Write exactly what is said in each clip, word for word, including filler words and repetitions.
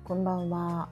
こんばんは。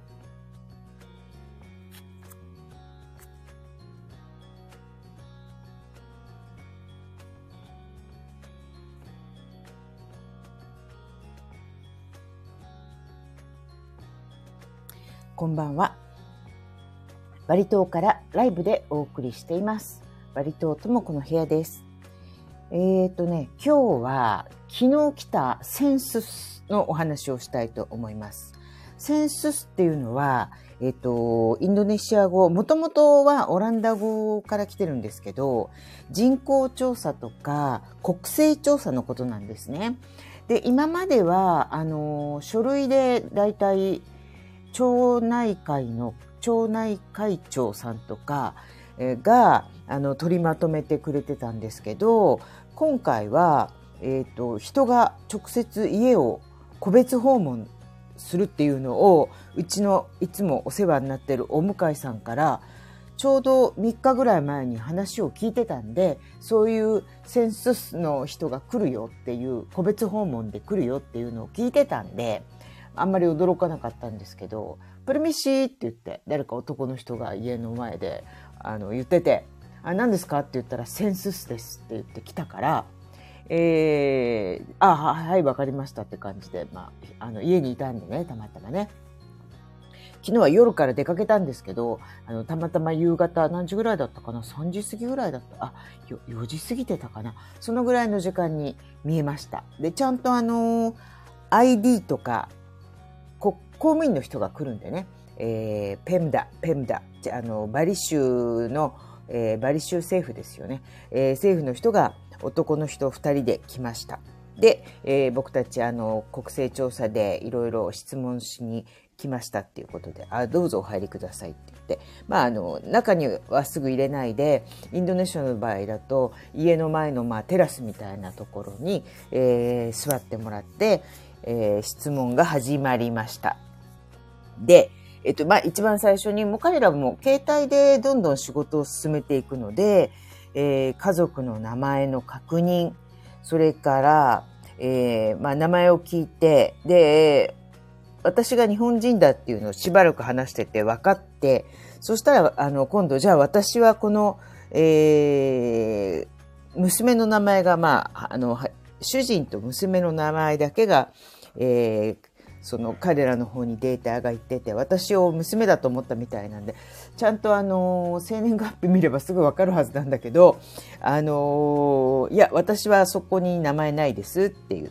こんばんは。バリ島からライブでお送りしています。バリ島ともこの部屋です。えーとね、今日は昨日来たセンススのお話をしたいと思います。センススっていうのは、えっと、インドネシア語、もともとはオランダ語から来てるんですけど、人口調査とか国勢調査のことなんですね。で、今までは、あの、書類でだいたい町内会の町内会長さんとかがあの取りまとめてくれてたんですけど、今回は、えーと、人が直接家を個別訪問するっていうのをうちのいつもお世話になってるお向かいさんからちょうどみっかぐらい前に話を聞いてたんで、そういうセンススの人が来るよっていう個別訪問で来るよっていうのを聞いてたんで、あんまり驚かなかったんですけど、プルミシーって言って誰か男の人が家の前であの言ってて、あ、何ですかって言ったらセンススですって言ってきたから、えー、あ、はい、わかりましたって感じで、まあ、あの家にいたんでね、たまたまね。昨日は夜から出かけたんですけど、あのたまたま夕方何時ぐらいだったかな、さんじ過ぎぐらいだった、あ、よじ過ぎてたかな、そのぐらいの時間に見えました。で、ちゃんとあの アイディー とか公務員の人が来るんでね、えー、ペムダ、ペムダ、あのバリ州の、えー、バリ州政府ですよね、えー、政府の人が男の人ふたりで来ました。で、えー、僕たちあの国勢調査でいろいろ質問しに来ましたっていうことで、あ、どうぞお入りくださいって言って、まあ、あの中にはすぐ入れないで、インドネシアの場合だと家の前の、まあ、テラスみたいなところに、えー、座ってもらって、えー、質問が始まりました。で、えっとまあ、一番最初にもう彼らも携帯でどんどん仕事を進めていくので、えー、家族の名前の確認、それから、えーまあ、名前を聞いて、で私が日本人だっていうのをしばらく話してて分かって、そしたらあの今度じゃあ私はこの、えー、娘の名前が、まあ、あの主人と娘の名前だけが、えー、その彼らの方にデータがいってて、私を娘だと思ったみたいなんで、ちゃんとあの生年月日見ればすぐ分かるはずなんだけど、あのいや私はそこに名前ないですって言って、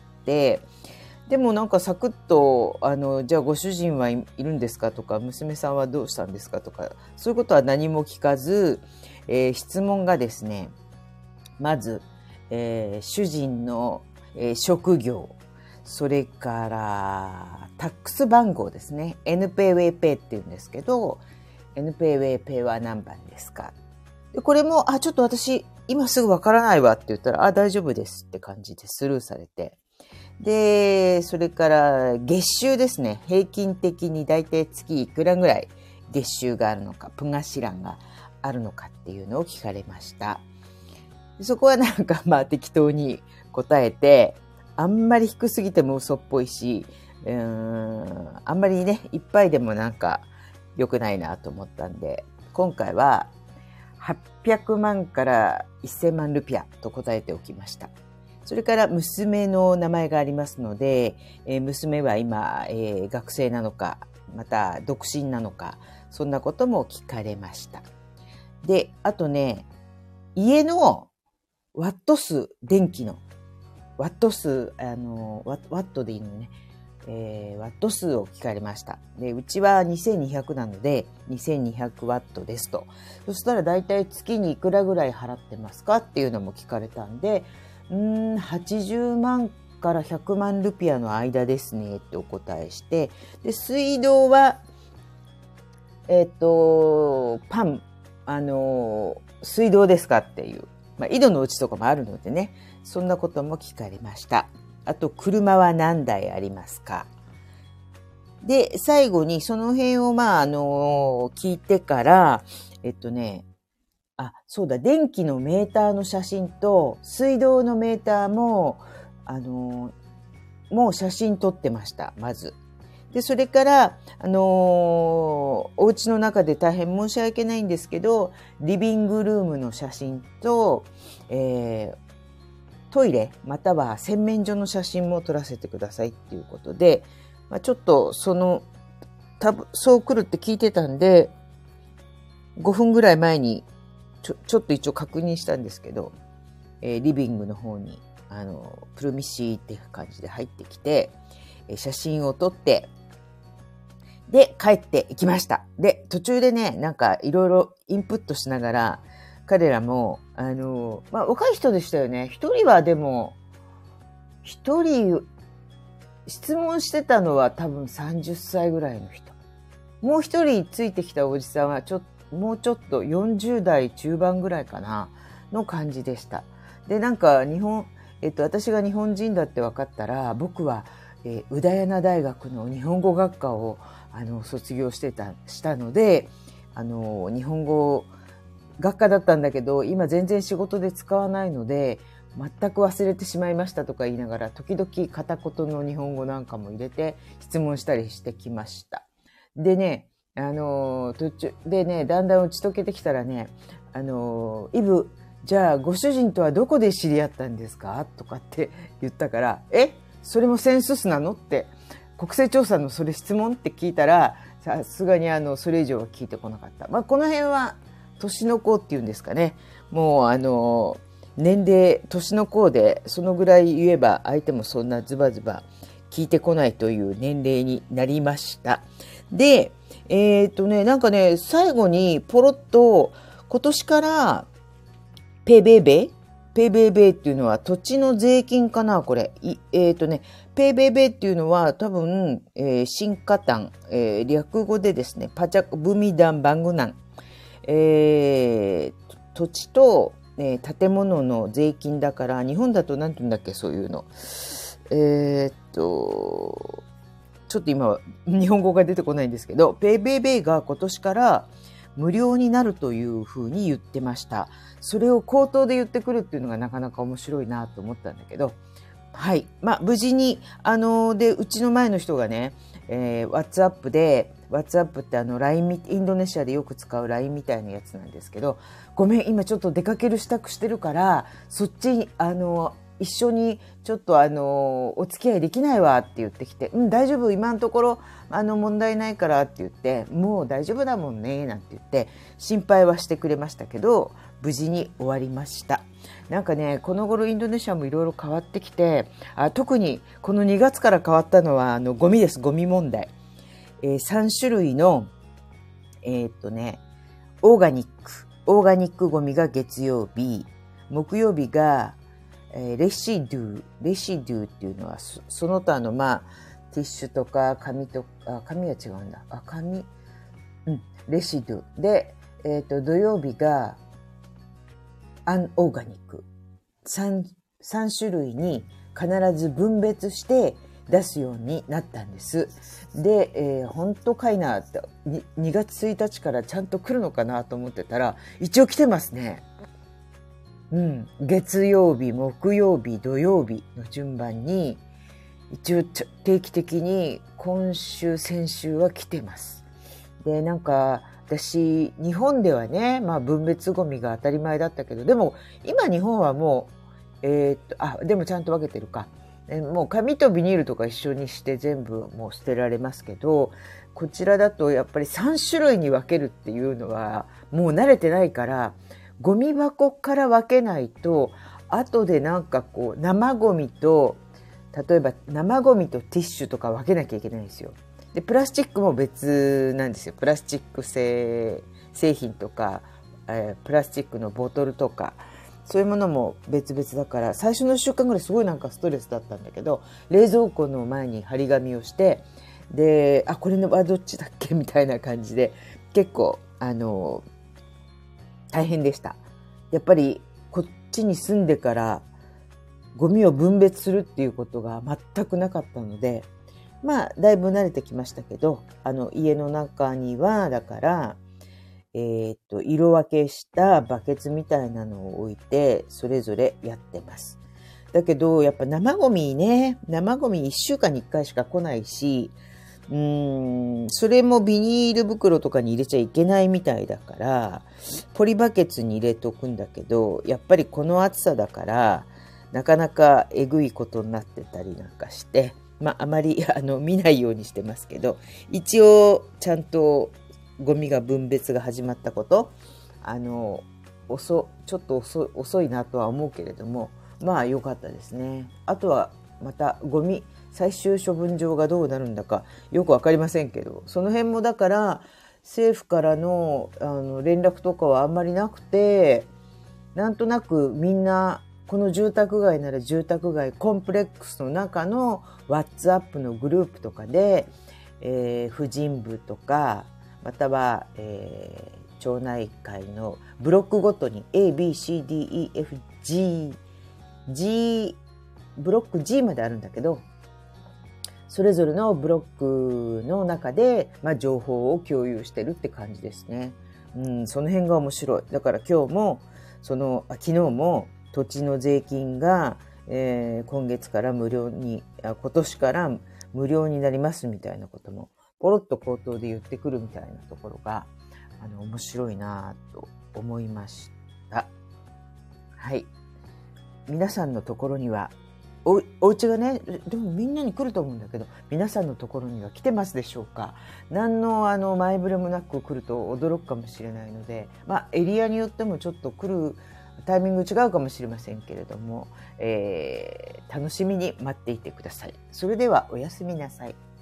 でもなんかサクッとあのじゃあご主人はいるんですかとか、娘さんはどうしたんですかとか、そういうことは何も聞かず、えー、質問がですね、まず、えー、主人の、えー、職業、それからタックス番号ですね、 エヌペーウェーペー っていうんですけど、 エヌペーウェーペー は何番ですか。でこれもあちょっと私今すぐわからないわって言ったら、あ大丈夫ですって感じでスルーされて、でそれから月収ですね、平均的にだいたい月いくらぐらい月収があるのか、プガシランがあるのかっていうのを聞かれました。そこはなんかまあ適当に答えて、あんまり低すぎても嘘っぽいし、うーんあんまりねいっぱいでもなんか良くないなと思ったんで、今回ははっぴゃくまんからせんまんルピアと答えておきました。それから娘の名前がありますので、えー、娘は今、えー、学生なのか、また独身なのか、そんなことも聞かれました。で、あとね、家のワット数、電気のワット数、あのワットでいいのね、えー、ワット数を聞かれました。で、うちはにせんにひゃくなのでにせんにひゃくワットですと。そしたらだいたい月にいくらぐらい払ってますかっていうのも聞かれたんで、うーんはちじゅうまんからひゃくまんルピアの間ですねってお答えして、で水道はえっとパン、あの水道ですかっていう、まあ、井戸のうちとかもあるのでね、そんなことも聞かれました。あと車は何台ありますか。で最後にその辺をまああの聞いてから、えっとねあ、そうだ、電気のメーターの写真と水道のメーターも、あの、もう写真撮ってました、まず。 で、それから、あのー、お家の中で大変申し訳ないんですけど、リビングルームの写真と、えー、トイレまたは洗面所の写真も撮らせてくださいっていうことで、まあ、ちょっとその、多分そう来るって聞いてたんで、ごふんぐらい前にちょ、ちょっと一応確認したんですけど、えー、リビングの方に、あの、プルミシーっていう感じで入ってきて、えー、写真を撮って、で、帰っていきました。で、途中でね、なんかいろいろインプットしながら、彼らも、あの、まあ、若い人でしたよね。一人はでも、一人、質問してたのは多分さんじゅっさいぐらいの人。もう一人ついてきたおじさんはちょっと、もうちょっとよんじゅう代中盤ぐらいかな、の感じでした。で、なんか日本、えっと、私が日本人だって分かったら、僕は、えー、宇田山大学の日本語学科をあの卒業してた、したので、あの、日本語学科だったんだけど、今全然仕事で使わないので、全く忘れてしまいましたとか言いながら、時々片言の日本語なんかも入れて質問したりしてきました。でね、あの、途中でね、だんだん打ち解けてきたらね、あの、イブ、じゃあご主人とはどこで知り合ったんですかとかって言ったから、え、それもセンススなのって、国勢調査のそれ質問って聞いたら、さすがにあの、それ以上は聞いてこなかった。まあ、この辺は、年の子っていうんですかね。もうあの、年齢、年の子で、そのぐらい言えば、相手もそんなズバズバ聞いてこないという年齢になりました。で、えっとね、なんかね、最後にポロッと、今年から、ペーベーベーペーベーベーっていうのは土地の税金かなこれ。えっとね、ペーベーベーっていうのは多分、えー、新加丹、えー、略語でですね、パチャク、ブミダン、バングナン、えー、土地と、えー、建物の税金だから、日本だと何て言うんだっけ、そういうの。えー、っと、ちょっと今は日本語が出てこないんですけど、ペーベーベーが今年から無料になるというふうに言ってました。それを口頭で言ってくるっていうのがなかなか面白いなと思ったんだけど、はい。まあ、無事に、あの、で、うちの前の人がね、えー、WhatsApp で、WhatsApp ってあの ライン、インドネシアでよく使う ライン みたいなやつなんですけど、ごめん、今ちょっと出かける支度してるから、そっちに、あの、一緒にちょっとあの、お付き合いできないわって言ってきて、うん、大丈夫、今のところ、あの、問題ないからって言って、もう大丈夫だもんね、なんて言って、心配はしてくれましたけど、無事に終わりました。なんかね、この頃インドネシアもいろいろ変わってきて、あ、特にこのにがつから変わったのは、あの、ゴミです、ゴミ問題。えー、さん種類の、えー、っとね、オーガニック、オーガニックゴミが月曜日、木曜日が、えー、レシドゥ、レシドゥっていうのは、そ, その他の、まあ、ティッシュとか紙とか、紙は違うんだ。あ、紙、うん、レシドゥ。で、えー、っと、土曜日が、アンオーガニック。3、3種類に必ず分別して出すようになったんです。で、えー、本当かいなって、にがつついたちからちゃんと来るのかなと思ってたら、一応来てますね。うん。月曜日、木曜日、土曜日の順番に、一応定期的に今週、先週は来てます。で、なんか、私、日本ではね、まあ分別ゴミが当たり前だったけど、でも今日本はもう、えー、っと、あ、でもちゃんと分けてるか。もう紙とビニールとか一緒にして全部もう捨てられますけど、こちらだとやっぱりさん種類に分けるっていうのはもう慣れてないから、ゴミ箱から分けないと、後でなんかこう生ゴミと、例えば生ゴミとティッシュとか分けなきゃいけないんですよ。で、プラスチックも別なんですよ。プラスチック製製品とか、えー、プラスチックのボトルとか、そういうものも別々だから、最初のいっしゅうかんぐらいすごいなんかストレスだったんだけど、冷蔵庫の前に張り紙をして、で、あ、これはどっちだっけみたいな感じで、結構、あの、大変でした。やっぱり、こっちに住んでから、ゴミを分別するっていうことが全くなかったので、まあ、だいぶ慣れてきましたけど、あの、家の中には、だから、えーっと、色分けしたバケツみたいなのを置いて、それぞれやってます。だけど、やっぱ生ゴミね、生ゴミいっしゅうかんにいっかいしか来ないし、 うーん、それもビニール袋とかに入れちゃいけないみたいだから、ポリバケツに入れとくんだけど、やっぱりこの暑さだから、なかなかえぐいことになってたりなんかして、まあ、あまりあの見ないようにしてますけど、一応ちゃんとゴミが分別が始まったこと、あの、遅、ちょっと遅、遅いなとは思うけれども、まあ良かったですね。あとはまたゴミ、最終処分場がどうなるんだかよくわかりませんけど、その辺もだから政府からの、あの連絡とかはあんまりなくて、なんとなくみんなこの住宅街なら住宅街コンプレックスの中のワッツアップのグループとかで、えー、婦人部とかまたは、えー町内会のブロックごとに A、B、C、D、E、F、G、G、ブロック G まであるんだけど、それぞれのブロックの中で、まあ、情報を共有してるって感じですね。うん、その辺が面白い。だから今日も、その、あ昨日も土地の税金が、えー、今月から無料にあ、今年から無料になりますみたいなことも、ポロッと口頭で言ってくるみたいなところが、あの面白いなと思いました。はい。皆さんのところにはお、お家がね、でもみんなに来ると思うんだけど、皆さんのところには来てますでしょうか。何のあの前触れもなく来ると驚くかもしれないので、まあエリアによってもちょっと来るタイミング違うかもしれませんけれども、えー、楽しみに待っていてください。それではおやすみなさい。